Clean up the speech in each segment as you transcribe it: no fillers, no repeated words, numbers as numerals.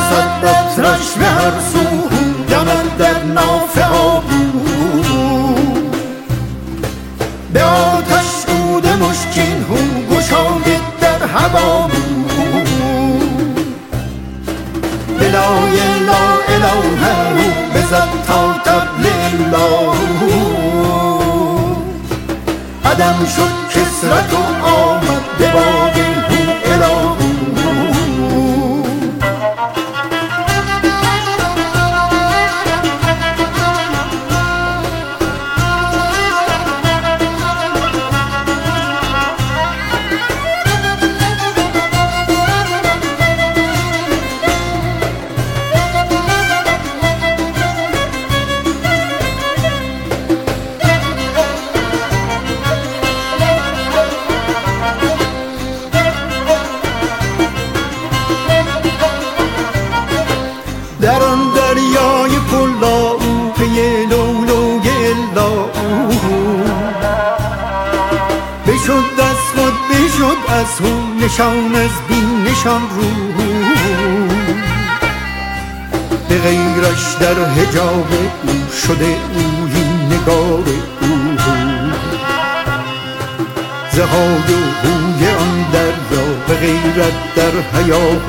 رسد قطرش به هر سو دمد در ناف آبو به آتش دود مشکین هو گشاید در هوا به لای لا اله هو بزد تا طبل الله عدم شد کسرت و آمد به باب هو اله در آن دریای پلا او پی لولوی الا او بشد از خود بشد از او نشان از بین نشان رو به غیرش در حجاب او شده اوی نگار او زهای و هوی آن دریا به غیرت در حیا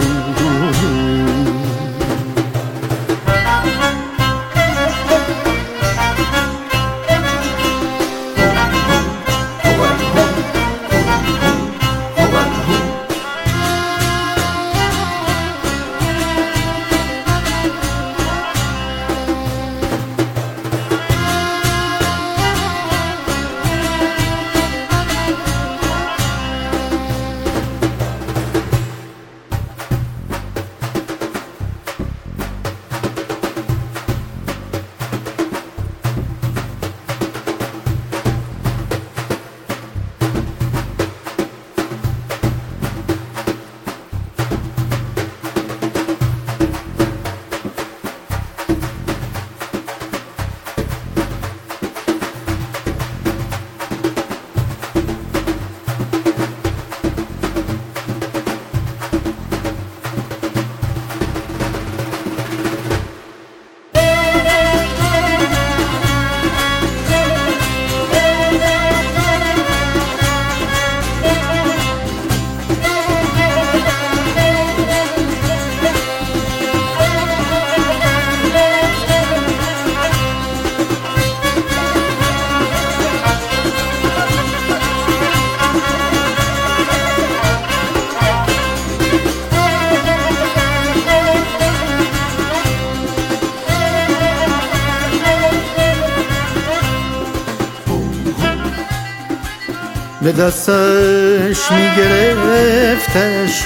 به دستش میگرفتش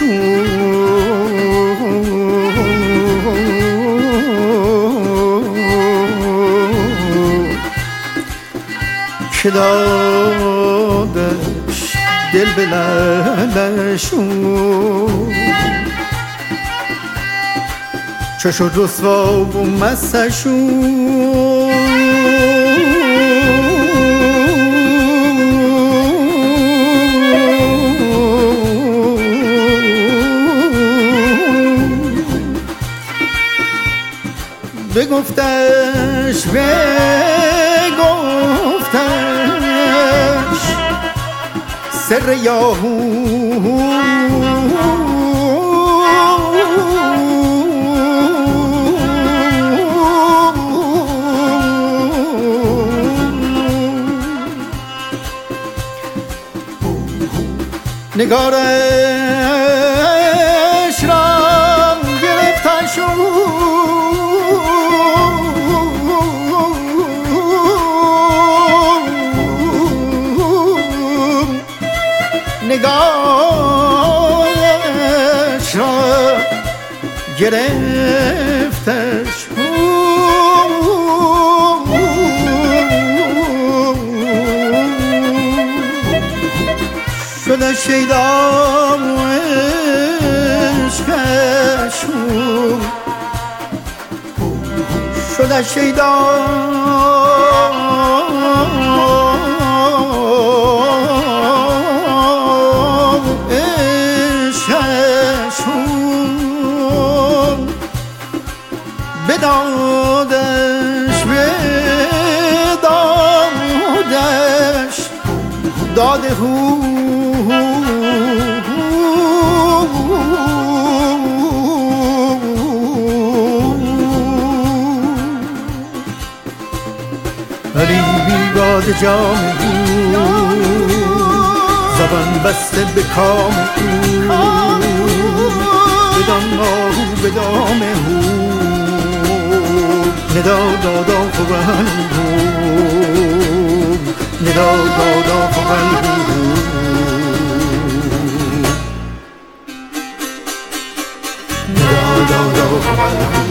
که دادش دل به لعلش چه شد رسوا و مستش بگفتش سر یاهو نگارش را گرفتش نگارش را گرفتش شده شیدا و عشقش شده شیدا بدادش داده هو علی بیگاد جام زبان بسته به کام بدان آهو به دام هو ندا دادا خوبن هو ندا دادا خوبن هو ندا دادا خوبن هو